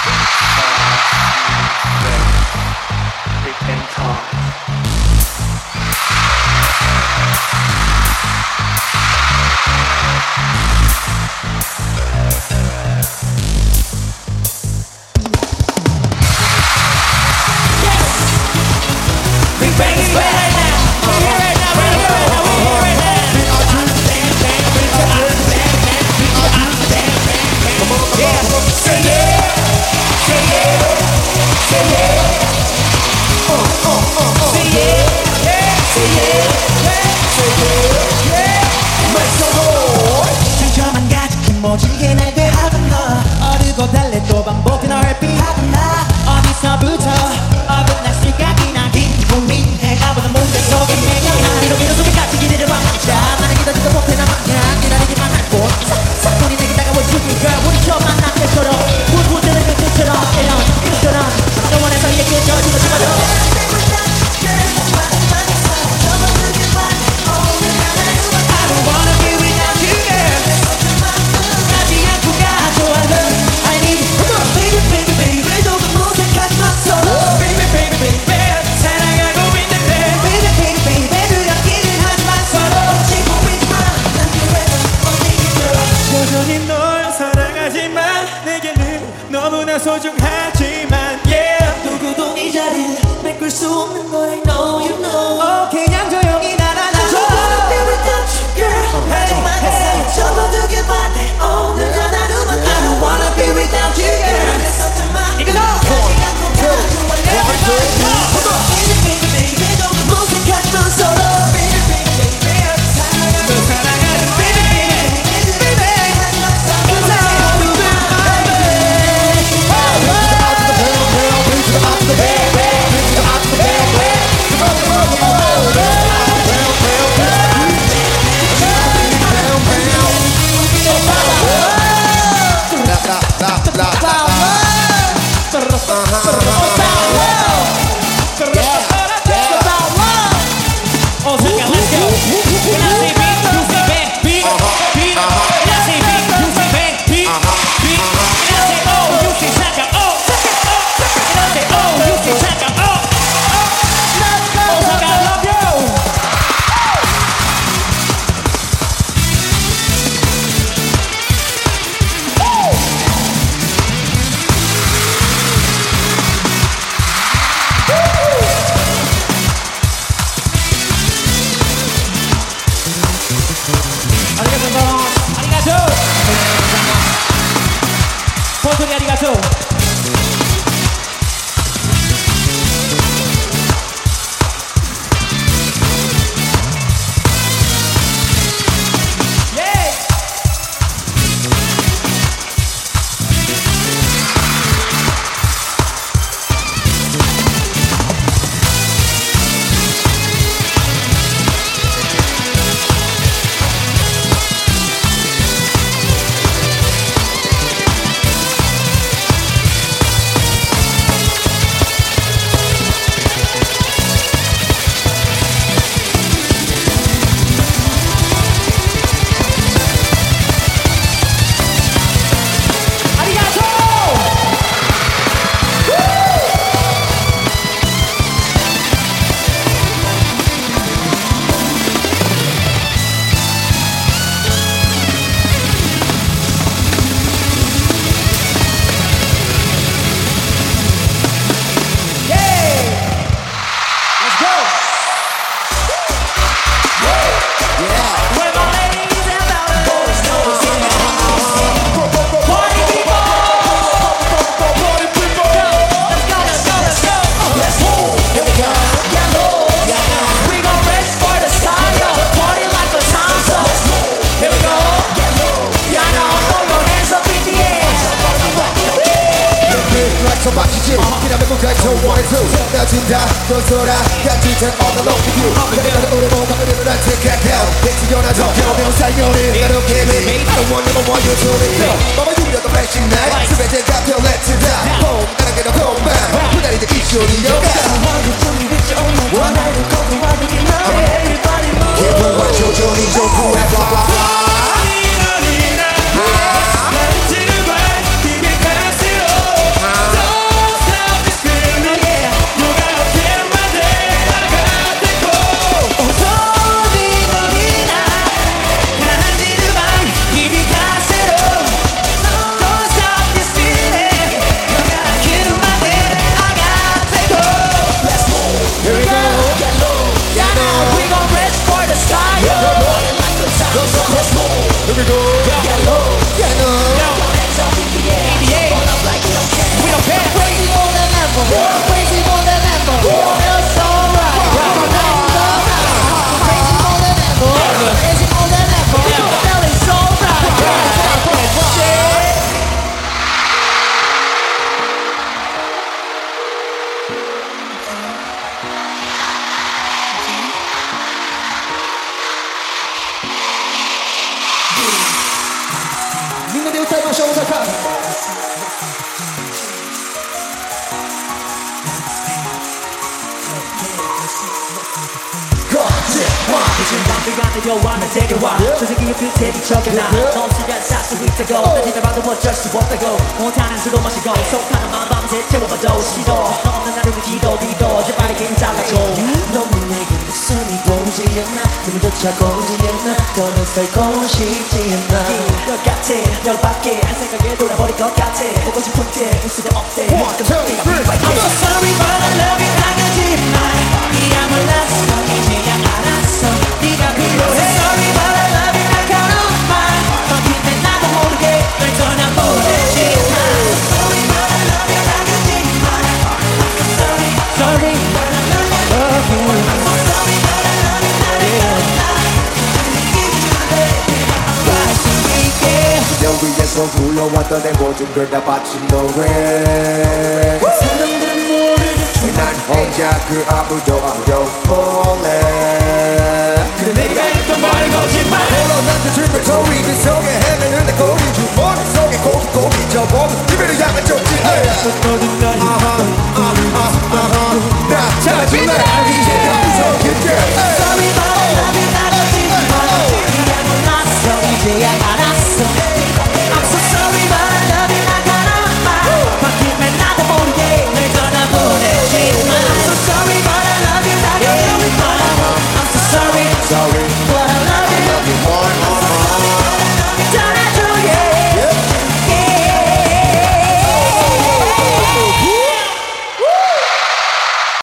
We can talk. Big Bang is back right now. We're here right now. We're here right now. We're here right now. Yeah. Say yeah. Say yeah. Say yeah. Say yeah. Say yeah. Say yeah. Make some noise. 상처만 가득히 모질게 날 대하던 너 어르고 달래 또 반복해 널 피하던 나 어디서부터 어긋날 시각이나 고민해 나보다 문제 속에 내가 아니로 미로 속에 같이 기대를 봐 자, 나는 기다리지도 못해 나 마냥 기다리기만 할 뿐 사건이 내게 다가올 준비가 우리 처음 만날 때처럼 불붙는 그때처럼 이런처럼 영원해서 얘기해줘주고 싶어도 I don't wanna be without you girl 가지 않고 가줘 I love you I need you Come on baby baby baby 조금 무색하지 마 solo Baby baby baby 사랑하고 있는데 Baby baby baby 두렵기는 하지만 서로 지고 있지만 난 그래도 어디겠어 여전히 널 사랑하지만 내게는 너무나 소중하지만 Yeah 누구도 네 자리를 메꿀 수 없는 걸 I know you know 그냥 조용히 날아나줘 I don't wanna be without you girl 하지만 내 접어두길 바래 오늘 하루만 I don't wanna be without you girl 이거 꺼진다 넌소라 같은 듯 all alone with you 내가 오래 못 가면 난 take it down 백지연하죠 겨우면 살면은 나로 give it I don't want you to be no 맘을 누려도 flashing night 스웨트가 펴 let's die home 나랑 get a home back 그날이 내 이슈니 여가 원하는 것도 와두긴 너네 everybody move 기분과 조절이 좋고 해봐 난 지금 발 기계 가스로 필요하면 데려와 조직이 끝에 비춰겨나 너 없으면 살수 있다고 따지다 봐도 어쩔 수 없다고 못하는 술도 마시고 속하는 마음 밤새 채워봐도 싫어 너 없는 하루는 기도 제발 이긴 잘라줘 너는 내게 목숨이 보이지 않나 눈도 차고 오지 않나 더는 살고 싶지 않나 널 같아 열받게 한 생각에 돌아버릴 것 같아 보고 싶은데 볼 수가 없대 1, 2, 3 I'm so sorry but I love you 나가지마 네가 몰랐어 이제야 알았어 네가 필요해 Sorry but I love you 날 걸어봐 너 그때 나도 모르게 널 떠나보내지 Sorry but I love you 나가지마 Sorry Sorry but I love you I'm so sorry but I love you 나를 여기에서 불러왔던 내 모든 걸 다 바친 너왜 사람들은 모르겠지 난 혼자 그 아무도 안 려볼래